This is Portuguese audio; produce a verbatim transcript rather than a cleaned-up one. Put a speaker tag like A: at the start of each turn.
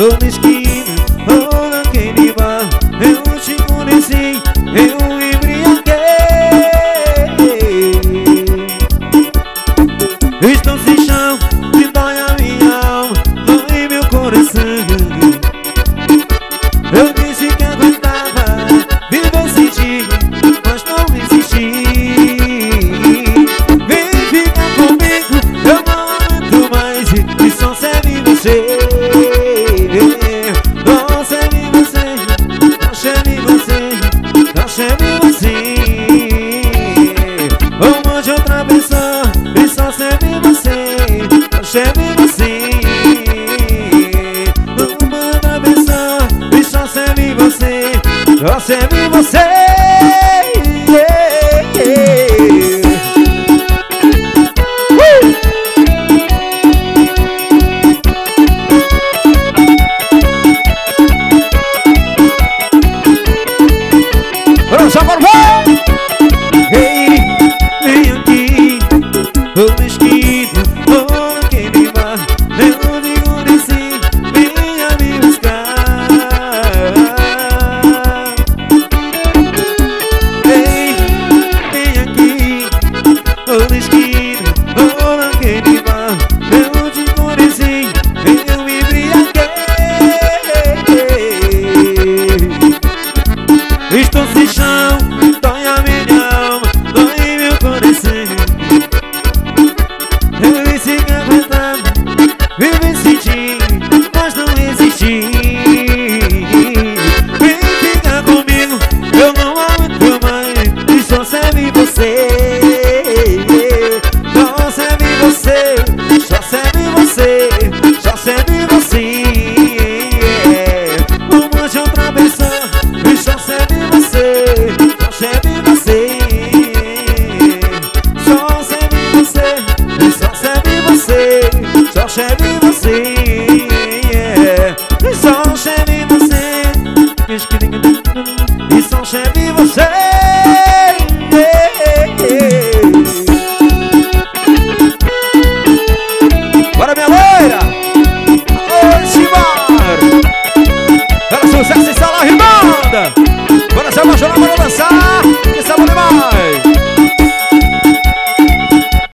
A: ou na esquina, ou naquele bar. Eu te conheci, eu me embriaguei. Estou sem chão, que dói a minha alma, dói meu coração. Eu disse que aguentava viver sem ti, mas não resisti. Vem ficar comigo, eu não aguento mais, e só serve você. Só serve você, só serve você, só serve você. Ou mande outra pessoa, e só serve você, só serve você. Ou mande outra pessoa, e só serve você, só serve você. Só por vai! Ei, vem aqui, ou na esquina, ou naquele bar. Eu te conheci, venha me buscar. Ei, vem aqui, ou na esquina, ou naquele bar. Eu te conheci, eu me embriaguei. Estou sem chão, dói a minha alma, dói meu coração. Eu disse que aguentava viver sem ti, mas não resisti. Vem ficar comigo, eu não aguento mais, e só serve você. Só serve você, só serve você, só serve você. Não mande outra pessoa, e só serve você, só serve você. Só serve você, e só serve você, só serve você. E só serve você, e só serve você. Bora, minha loira! Oi, Simar! Era sucesso em sala rimada! Bora, Zé Majorão, bora dançar!